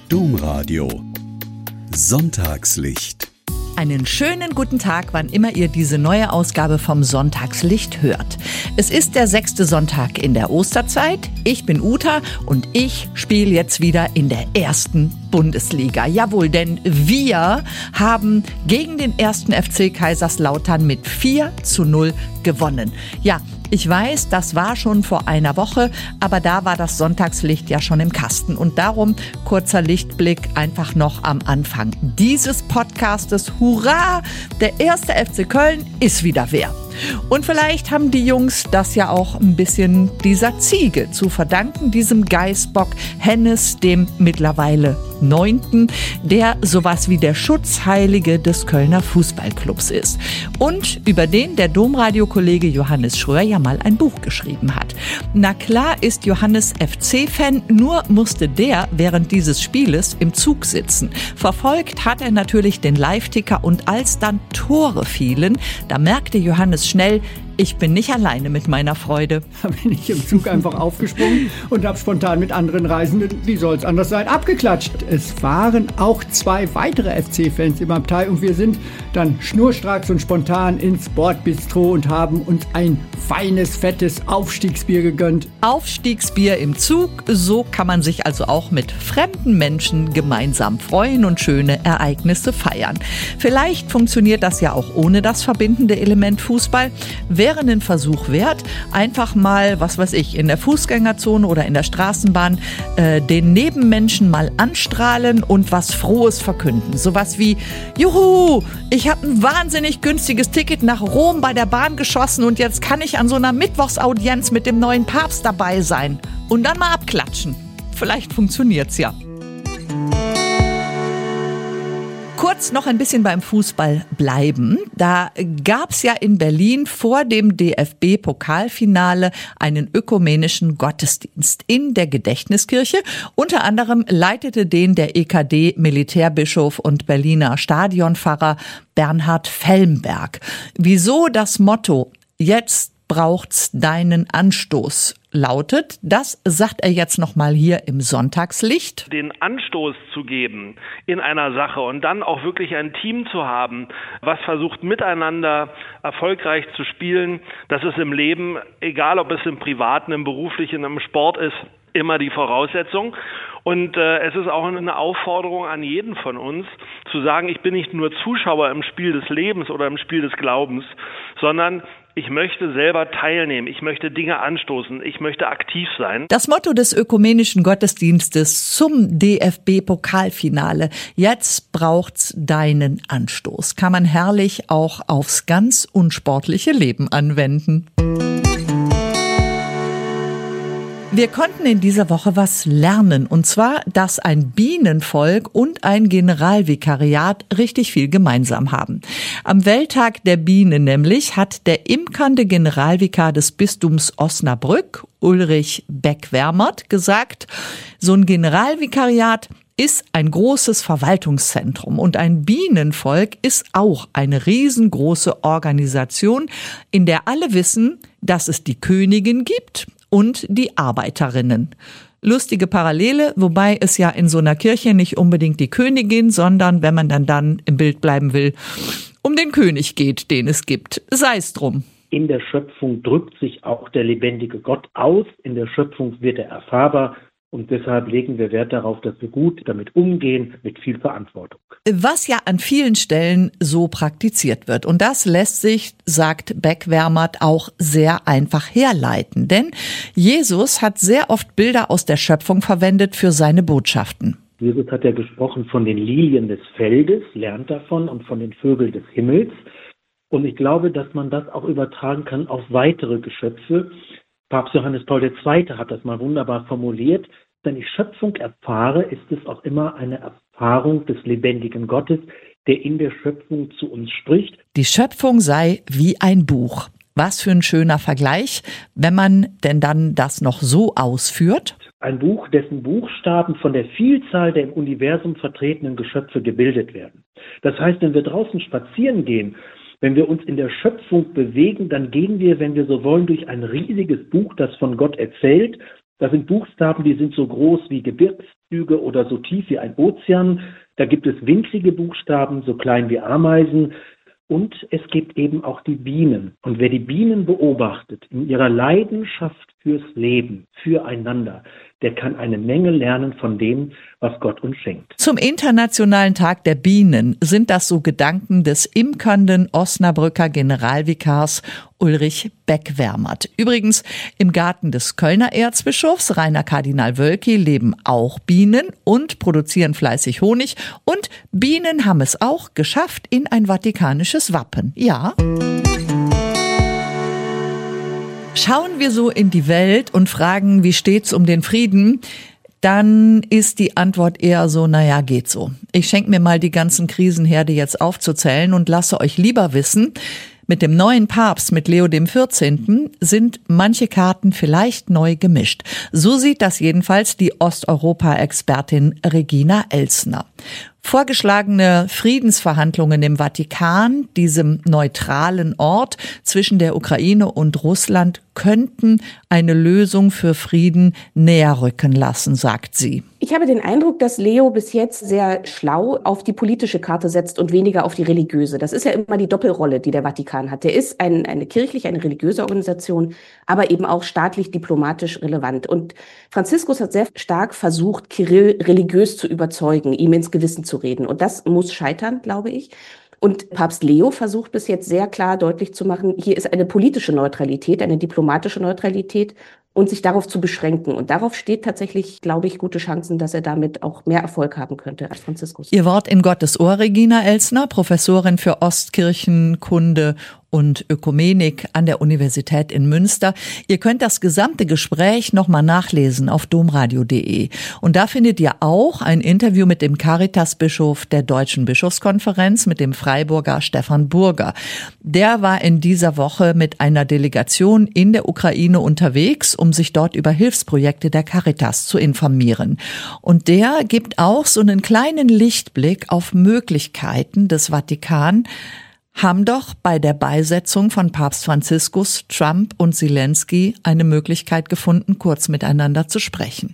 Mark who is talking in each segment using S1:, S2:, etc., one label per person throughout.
S1: Domradio Sonntagslicht.
S2: Einen schönen guten Tag, wann immer ihr diese neue Ausgabe vom Sonntagslicht hört. Es ist der 6. Sonntag in der Osterzeit. Ich bin Uta und ich spiele jetzt wieder in der 1. Bundesliga. Jawohl, denn wir haben gegen den 1. FC Kaiserslautern mit 4:0 gewonnen. Ja, ich weiß, das war schon vor einer Woche, aber da war das Sonntagslicht ja schon im Kasten. Und darum kurzer Lichtblick einfach noch am Anfang dieses Podcastes. Hurra! Der 1. FC Köln ist wieder wer. Und vielleicht haben die Jungs das ja auch ein bisschen dieser Ziege zu verdanken, diesem Geißbock Hennes, dem mittlerweile 9., der sowas wie der Schutzheilige des Kölner Fußballclubs ist. Und über den der Domradio-Kollege Johannes Schröer ja mal ein Buch geschrieben hat. Na klar ist Johannes FC-Fan, nur musste der während dieses Spieles im Zug sitzen. Verfolgt hat er natürlich den Live-Ticker und als dann Tore fielen, da merkte Johannes schnell, ich bin nicht alleine mit meiner Freude.
S3: Da bin ich im Zug einfach aufgesprungen und habe spontan mit anderen Reisenden, wie soll es anders sein, abgeklatscht. Es waren auch 2 weitere FC-Fans im Abteil und wir sind dann schnurstracks und spontan ins Bordbistro und haben uns ein feines, fettes Aufstiegsbier gegönnt.
S2: Aufstiegsbier im Zug, so kann man sich also auch mit fremden Menschen gemeinsam freuen und schöne Ereignisse feiern. Vielleicht funktioniert das ja auch ohne das verbindende Element Fußball. Wäre einen Versuch wert, einfach mal, was weiß ich, in der Fußgängerzone oder in der Straßenbahn den Nebenmenschen mal anstrahlen und was Frohes verkünden. Sowas wie, juhu, ich habe ein wahnsinnig günstiges Ticket nach Rom bei der Bahn geschossen und jetzt kann ich an so einer Mittwochsaudienz mit dem neuen Papst dabei sein. Und dann mal abklatschen. Vielleicht funktioniert's ja. Kurz noch ein bisschen beim Fußball bleiben. Da gab's ja in Berlin vor dem DFB-Pokalfinale einen ökumenischen Gottesdienst in der Gedächtniskirche. Unter anderem leitete den der EKD-Militärbischof und Berliner Stadionpfarrer Bernhard Felmberg. Wieso das Motto „Jetzt braucht's deinen Anstoß" lautet, das sagt er jetzt nochmal hier im Sonntagslicht.
S4: Den Anstoß zu geben in einer Sache und dann auch wirklich ein Team zu haben, was versucht miteinander erfolgreich zu spielen, das ist im Leben, egal ob es im Privaten, im Beruflichen, im Sport ist, immer die Voraussetzung. Und es ist auch eine Aufforderung an jeden von uns, zu sagen, ich bin nicht nur Zuschauer im Spiel des Lebens oder im Spiel des Glaubens, sondern ich möchte selber teilnehmen, ich möchte Dinge anstoßen, ich möchte aktiv sein.
S2: Das Motto des ökumenischen Gottesdienstes zum DFB-Pokalfinale, jetzt braucht's deinen Anstoß, kann man herrlich auch aufs ganz unsportliche Leben anwenden. Wir konnten in dieser Woche was lernen, und zwar, dass ein Bienenvolk und ein Generalvikariat richtig viel gemeinsam haben. Am Welttag der Biene nämlich hat der imkernde Generalvikar des Bistums Osnabrück, Ulrich Beck-Wermert, gesagt, so ein Generalvikariat ist ein großes Verwaltungszentrum und ein Bienenvolk ist auch eine riesengroße Organisation, in der alle wissen, dass es die Königin gibt und die Arbeiterinnen. Lustige Parallele, wobei es ja in so einer Kirche nicht unbedingt die Königin, sondern, wenn man dann im Bild bleiben will, um den König geht, den es gibt. Sei es drum.
S5: In der Schöpfung drückt sich auch der lebendige Gott aus. In der Schöpfung wird er erfahrbar. Und deshalb legen wir Wert darauf, dass wir gut damit umgehen, mit viel Verantwortung.
S2: Was ja an vielen Stellen so praktiziert wird. Und das lässt sich, sagt Beck-Wermert, auch sehr einfach herleiten. Denn Jesus hat sehr oft Bilder aus der Schöpfung verwendet für seine Botschaften.
S5: Jesus hat ja gesprochen von den Lilien des Feldes, lernt davon, und von den Vögeln des Himmels. Und ich glaube, dass man das auch übertragen kann auf weitere Geschöpfe. Papst Johannes Paul II. Hat das mal wunderbar formuliert. Wenn ich Schöpfung erfahre, ist es auch immer eine Erfahrung des lebendigen Gottes, der in der Schöpfung zu uns spricht.
S2: Die Schöpfung sei wie ein Buch. Was für ein schöner Vergleich, wenn man denn dann das noch so ausführt.
S5: Ein Buch, dessen Buchstaben von der Vielzahl der im Universum vertretenen Geschöpfe gebildet werden. Das heißt, wenn wir draußen spazieren gehen, wenn wir uns in der Schöpfung bewegen, dann gehen wir, wenn wir so wollen, durch ein riesiges Buch, das von Gott erzählt. Das sind Buchstaben, die sind so groß wie Gebirgszüge oder so tief wie ein Ozean. Da gibt es winzige Buchstaben, so klein wie Ameisen. Und es gibt eben auch die Bienen. Und wer die Bienen beobachtet, in ihrer Leidenschaft fürs Leben, füreinander, der kann eine Menge lernen von dem, was Gott uns schenkt.
S2: Zum Internationalen Tag der Bienen sind das so Gedanken des imkernden Osnabrücker Generalvikars Ulrich Beckwärmert. Übrigens, im Garten des Kölner Erzbischofs Rainer Kardinal Wölki leben auch Bienen und produzieren fleißig Honig. Und Bienen haben es auch geschafft in ein vatikanisches Wappen. Ja. Schauen wir so in die Welt und fragen, wie steht's um den Frieden, dann ist die Antwort eher so, naja, geht so. Ich schenke mir mal die ganzen Krisenherde jetzt aufzuzählen und lasse euch lieber wissen, mit dem neuen Papst, mit Leo XIV., sind manche Karten vielleicht neu gemischt. So sieht das jedenfalls die Osteuropa-Expertin Regina Elsner. Vorgeschlagene Friedensverhandlungen im Vatikan, diesem neutralen Ort zwischen der Ukraine und Russland, könnten eine Lösung für Frieden näher rücken lassen, sagt sie.
S1: Ich habe den Eindruck, dass Leo bis jetzt sehr schlau auf die politische Karte setzt und weniger auf die religiöse. Das ist ja immer die Doppelrolle, die der Vatikan hat. Der ist eine kirchliche, eine religiöse Organisation, aber eben auch staatlich, diplomatisch relevant. Und Franziskus hat sehr stark versucht, Kirill religiös zu überzeugen, ihm ins Gewissen zu reden. Und das muss scheitern, glaube ich. Und Papst Leo versucht bis jetzt sehr klar deutlich zu machen, hier ist eine politische Neutralität, eine diplomatische Neutralität und sich darauf zu beschränken. Und darauf steht tatsächlich, glaube ich, gute Chancen, dass er damit auch mehr Erfolg haben könnte als Franziskus.
S2: Ihr Wort in Gottes Ohr, Regina Elsner, Professorin für Ostkirchenkunde und Ökumenik an der Universität in Münster. Ihr könnt das gesamte Gespräch nochmal nachlesen auf domradio.de. Und da findet ihr auch ein Interview mit dem Caritas-Bischof der Deutschen Bischofskonferenz, mit dem Freiburger Stefan Burger. Der war in dieser Woche mit einer Delegation in der Ukraine unterwegs, um sich dort über Hilfsprojekte der Caritas zu informieren. Und der gibt auch so einen kleinen Lichtblick auf Möglichkeiten des Vatikan, haben doch bei der Beisetzung von Papst Franziskus, Trump und Zelensky eine Möglichkeit gefunden, kurz miteinander zu sprechen.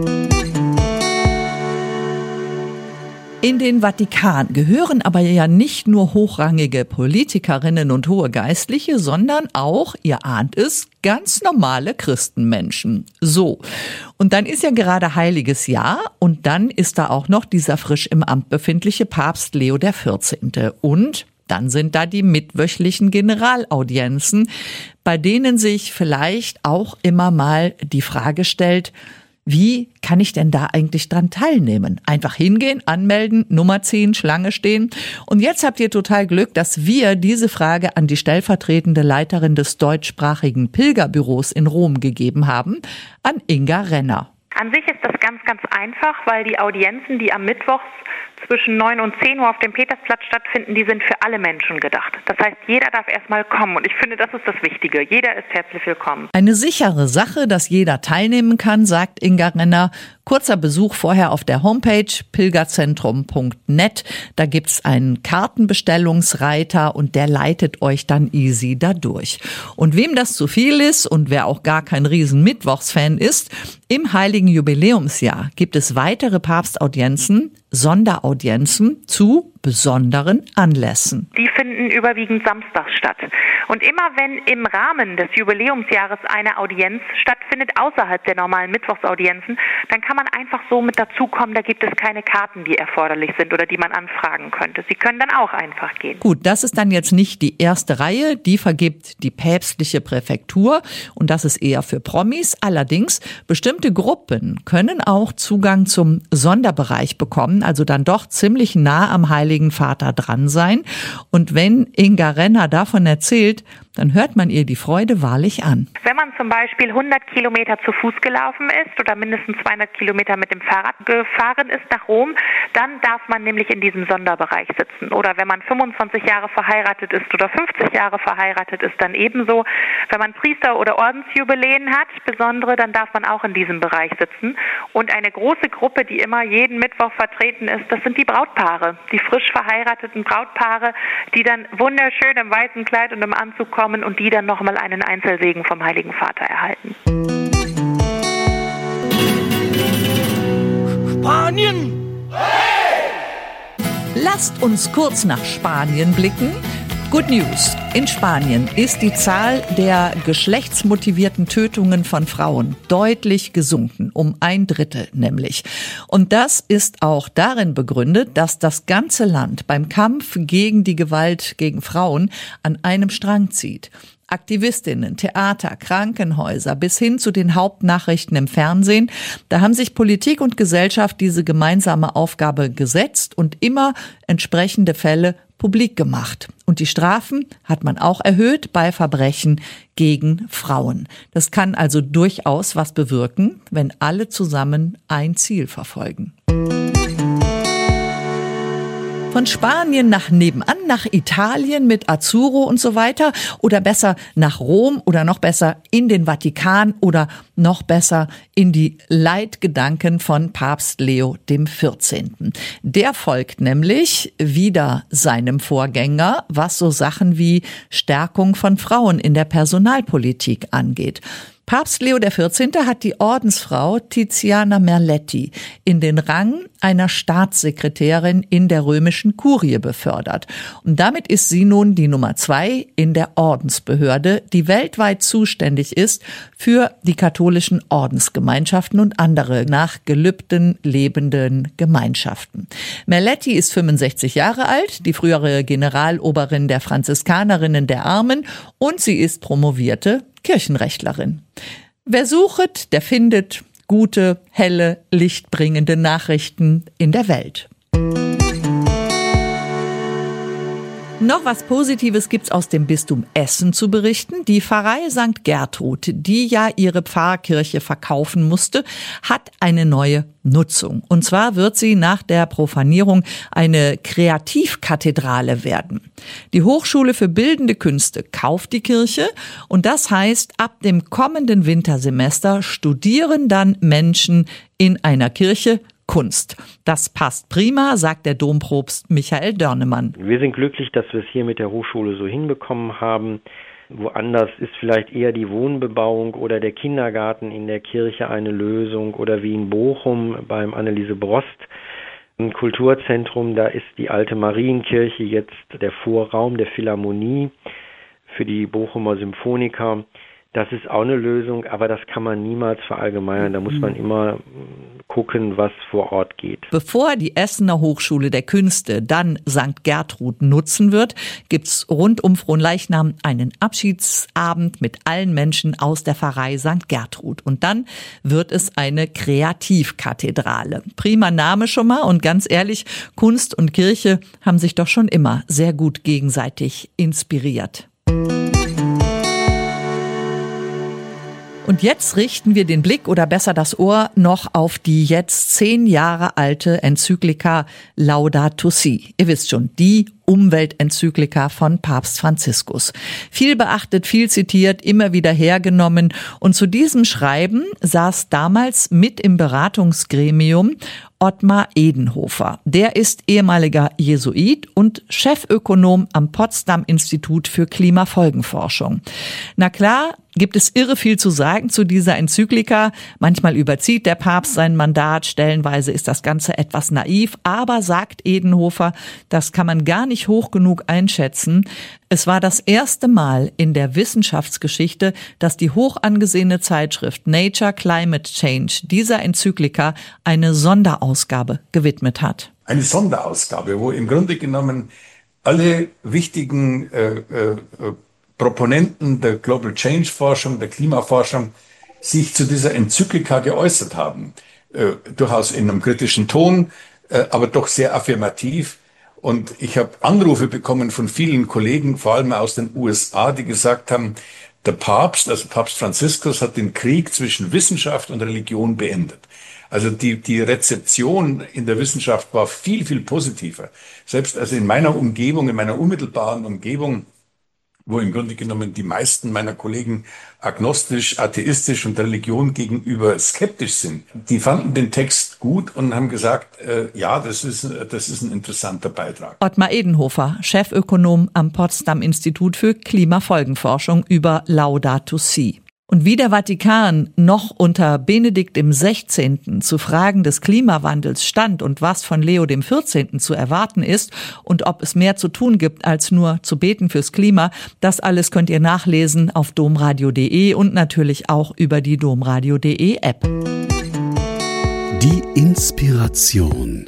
S2: In den Vatikan gehören aber ja nicht nur hochrangige Politikerinnen und hohe Geistliche, sondern auch, ihr ahnt es, ganz normale Christenmenschen. So. Und dann ist ja gerade Heiliges Jahr und dann ist da auch noch dieser frisch im Amt befindliche Papst Leo XIV. Und dann sind da die mitwöchlichen Generalaudienzen, bei denen sich vielleicht auch immer mal die Frage stellt, wie kann ich denn da eigentlich dran teilnehmen? Einfach hingehen, anmelden, Nummer ziehen, Schlange stehen. Und jetzt habt ihr total Glück, dass wir diese Frage an die stellvertretende Leiterin des deutschsprachigen Pilgerbüros in Rom gegeben haben, an Inga Renner.
S6: An sich ist das ganz, ganz einfach, weil die Audienzen, die am Mittwoch zwischen 9 und 10 Uhr auf dem Petersplatz stattfinden, die sind für alle Menschen gedacht. Das heißt, jeder darf erstmal kommen und ich finde, das ist das Wichtige. Jeder ist herzlich willkommen.
S2: Eine sichere Sache, dass jeder teilnehmen kann, sagt Inga Renner. Kurzer Besuch vorher auf der Homepage pilgerzentrum.net. Da gibt's einen Kartenbestellungsreiter und der leitet euch dann easy dadurch. Und wem das zu viel ist und wer auch gar kein Riesen-Mittwochsfan ist, im Heiligen Jubiläumsjahr gibt es weitere Papstaudienzen, Sonderaudienzen zu besonderen Anlässen.
S6: Die finden überwiegend samstags statt. Und immer wenn im Rahmen des Jubiläumsjahres eine Audienz stattfindet, außerhalb der normalen Mittwochsaudienzen, dann kann man einfach so mit dazukommen, da gibt es keine Karten, die erforderlich sind oder die man anfragen könnte. Sie können dann auch einfach gehen.
S2: Gut, das ist dann jetzt nicht die erste Reihe, die vergibt die päpstliche Präfektur und das ist eher für Promis. Allerdings, bestimmte Gruppen können auch Zugang zum Sonderbereich bekommen, also dann doch ziemlich nah am Heiligen Vater dran sein. Und wenn Inga Renner davon erzählt, dann hört man ihr die Freude wahrlich an.
S6: Wenn man zum Beispiel 100 Kilometer zu Fuß gelaufen ist oder mindestens 200 Kilometer mit dem Fahrrad gefahren ist nach Rom, dann darf man nämlich in diesem Sonderbereich sitzen. Oder wenn man 25 Jahre verheiratet ist oder 50 Jahre verheiratet ist, dann ebenso. Wenn man Priester- oder Ordensjubiläen hat, besondere, dann darf man auch in diesem Bereich sitzen. Und eine große Gruppe, die immer jeden Mittwoch vertreten ist, das sind die Brautpaare, die frisch verheirateten Brautpaare, die dann wunderschön im weißen Kleid und im Anzug kommen und die dann nochmal einen Einzelsegen vom Heiligen Vater erhalten.
S7: Spanien!
S2: Lasst uns kurz nach Spanien blicken. Good News. In Spanien ist die Zahl der geschlechtsmotivierten Tötungen von Frauen deutlich gesunken, um 1/3 nämlich. Und das ist auch darin begründet, dass das ganze Land beim Kampf gegen die Gewalt gegen Frauen an einem Strang zieht. Aktivistinnen, Theater, Krankenhäuser bis hin zu den Hauptnachrichten im Fernsehen. Da haben sich Politik und Gesellschaft diese gemeinsame Aufgabe gesetzt und immer entsprechende Fälle publik gemacht. Und die Strafen hat man auch erhöht bei Verbrechen gegen Frauen. Das kann also durchaus was bewirken, wenn alle zusammen ein Ziel verfolgen. Von Spanien nach nebenan, nach Italien mit Azzurro und so weiter oder besser nach Rom oder noch besser in den Vatikan oder noch besser in die Leitgedanken von Papst Leo XIV. Der folgt nämlich wieder seinem Vorgänger, was so Sachen wie Stärkung von Frauen in der Personalpolitik angeht. Papst Leo XIV. Hat die Ordensfrau Tiziana Merletti in den Rang einer Staatssekretärin in der römischen Kurie befördert. Und damit ist sie nun die Nummer 2 in der Ordensbehörde, die weltweit zuständig ist für die katholischen Ordensgemeinschaften und andere nach Gelübden lebenden Gemeinschaften. Merletti ist 65 Jahre alt, die frühere Generaloberin der Franziskanerinnen der Armen und sie ist promovierte Kirchenrechtlerin. Wer sucht, der findet gute, helle, lichtbringende Nachrichten in der Welt. Noch was Positives gibt's aus dem Bistum Essen zu berichten. Die Pfarrei St. Gertrud, die ja ihre Pfarrkirche verkaufen musste, hat eine neue Nutzung. Und zwar wird sie nach der Profanierung eine Kreativkathedrale werden. Die Hochschule für Bildende Künste kauft die Kirche und das heißt, ab dem kommenden Wintersemester studieren dann Menschen in einer Kirche Kunst. Das passt prima, sagt der Dompropst Michael Dörnemann.
S8: Wir sind glücklich, dass wir es hier mit der Hochschule so hinbekommen haben. Woanders ist vielleicht eher die Wohnbebauung oder der Kindergarten in der Kirche eine Lösung oder wie in Bochum beim Anneliese Brost ein Kulturzentrum. Da ist die alte Marienkirche jetzt der Vorraum der Philharmonie für die Bochumer Symphoniker. Das ist auch eine Lösung, aber das kann man niemals verallgemeinern. Da muss man immer gucken, was vor Ort geht.
S2: Bevor die Essener Hochschule der Künste dann St. Gertrud nutzen wird, gibt's rund um Fronleichnam einen Abschiedsabend mit allen Menschen aus der Pfarrei St. Gertrud. Und dann wird es eine Kreativkathedrale. Prima Name schon mal und ganz ehrlich, Kunst und Kirche haben sich doch schon immer sehr gut gegenseitig inspiriert. Und jetzt richten wir den Blick oder besser das Ohr noch auf die jetzt 10 Jahre alte Enzyklika Laudato Si. Ihr wisst schon, die Umweltenzyklika von Papst Franziskus. Viel beachtet, viel zitiert, immer wieder hergenommen. Und zu diesem Schreiben saß damals mit im Beratungsgremium Ottmar Edenhofer. Der ist ehemaliger Jesuit und Chefökonom am Potsdam-Institut für Klimafolgenforschung. Na klar, gibt es irre viel zu sagen zu dieser Enzyklika. Manchmal überzieht der Papst sein Mandat, stellenweise ist das Ganze etwas naiv, aber, sagt Edenhofer, das kann man gar nicht hoch genug einschätzen. Es war das erste Mal in der Wissenschaftsgeschichte, dass die hoch angesehene Zeitschrift Nature Climate Change dieser Enzyklika eine Sonderausgabe gewidmet hat.
S9: Eine Sonderausgabe, wo im Grunde genommen alle wichtigen Proponenten der Global Change Forschung, der Klimaforschung, sich zu dieser Enzyklika geäußert haben. Durchaus in einem kritischen Ton, aber doch sehr affirmativ. Und ich habe Anrufe bekommen von vielen Kollegen, vor allem aus den USA, die gesagt haben, der Papst, also Papst Franziskus, hat den Krieg zwischen Wissenschaft und Religion beendet. Also die Rezeption in der Wissenschaft war viel, viel positiver. Selbst also in meiner Umgebung, in meiner unmittelbaren Umgebung, wo im Grunde genommen die meisten meiner Kollegen agnostisch, atheistisch und der Religion gegenüber skeptisch sind. Die fanden den Text gut und haben gesagt, ja, das ist ein interessanter Beitrag.
S2: Ottmar Edenhofer, Chefökonom am Potsdam-Institut für Klimafolgenforschung über Laudato Si. Und wie der Vatikan noch unter Benedikt XVI. Zu Fragen des Klimawandels stand und was von Leo XIV. Zu erwarten ist und ob es mehr zu tun gibt, als nur zu beten fürs Klima, das alles könnt ihr nachlesen auf domradio.de und natürlich auch über die domradio.de App.
S7: Die Inspiration.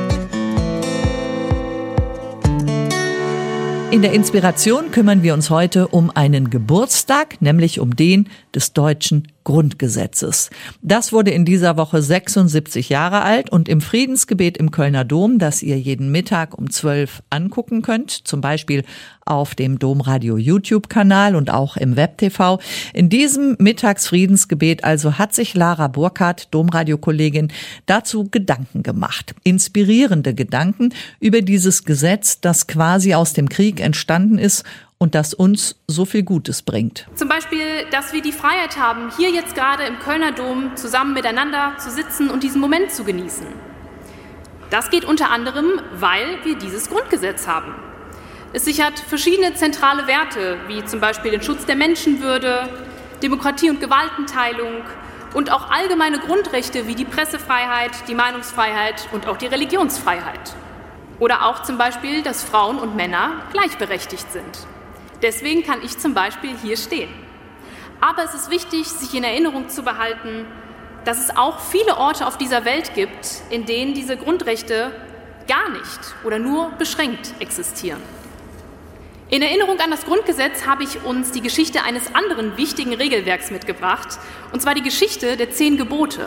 S2: In der Inspiration kümmern wir uns heute um einen Geburtstag, nämlich um den des deutschen Grundgesetzes. Das wurde in dieser Woche 76 Jahre alt und im Friedensgebet im Kölner Dom, das ihr jeden Mittag um 12 angucken könnt, zum Beispiel auf dem Domradio YouTube-Kanal und auch im Web-TV. In diesem Mittagsfriedensgebet also hat sich Lara Burkhardt, Domradio-Kollegin, dazu Gedanken gemacht. Inspirierende Gedanken über dieses Gesetz, das quasi aus dem Krieg entstanden ist und das uns so viel Gutes bringt.
S10: Zum Beispiel, dass wir die Freiheit haben, hier jetzt gerade im Kölner Dom zusammen miteinander zu sitzen und diesen Moment zu genießen. Das geht unter anderem, weil wir dieses Grundgesetz haben. Es sichert verschiedene zentrale Werte, wie zum Beispiel den Schutz der Menschenwürde, Demokratie und Gewaltenteilung und auch allgemeine Grundrechte wie die Pressefreiheit, die Meinungsfreiheit und auch die Religionsfreiheit. Oder auch zum Beispiel, dass Frauen und Männer gleichberechtigt sind. Deswegen kann ich zum Beispiel hier stehen. Aber es ist wichtig, sich in Erinnerung zu behalten, dass es auch viele Orte auf dieser Welt gibt, in denen diese Grundrechte gar nicht oder nur beschränkt existieren. In Erinnerung an das Grundgesetz habe ich uns die Geschichte eines anderen wichtigen Regelwerks mitgebracht, und zwar die Geschichte der 10 Gebote.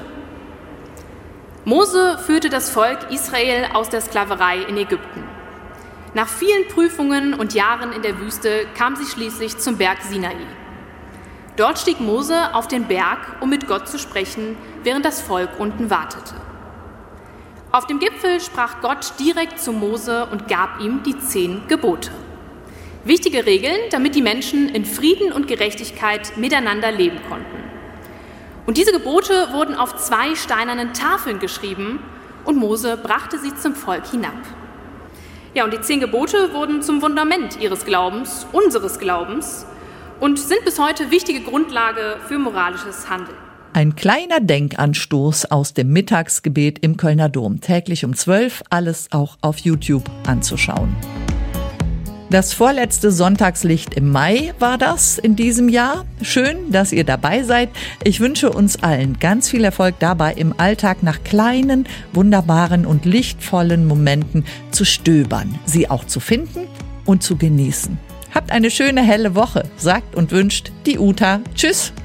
S10: Mose führte das Volk Israel aus der Sklaverei in Ägypten. Nach vielen Prüfungen und Jahren in der Wüste kam sie schließlich zum Berg Sinai. Dort stieg Mose auf den Berg, um mit Gott zu sprechen, während das Volk unten wartete. Auf dem Gipfel sprach Gott direkt zu Mose und gab ihm die 10 Gebote. Wichtige Regeln, damit die Menschen in Frieden und Gerechtigkeit miteinander leben konnten. Und diese Gebote wurden auf 2 steinernen Tafeln geschrieben und Mose brachte sie zum Volk hinab. Ja, und die 10 Gebote wurden zum Fundament ihres Glaubens, unseres Glaubens, und sind bis heute wichtige Grundlage für moralisches Handeln.
S2: Ein kleiner Denkanstoß aus dem Mittagsgebet im Kölner Dom. Täglich um 12, alles auch auf YouTube anzuschauen. Das vorletzte Sonntagslicht im Mai war das in diesem Jahr. Schön, dass ihr dabei seid. Ich wünsche uns allen ganz viel Erfolg dabei, im Alltag nach kleinen, wunderbaren und lichtvollen Momenten zu stöbern, sie auch zu finden und zu genießen. Habt eine schöne, helle Woche, sagt und wünscht die Uta. Tschüss.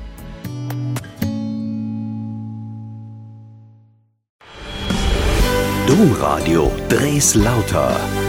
S7: Domradio Dres Lauter.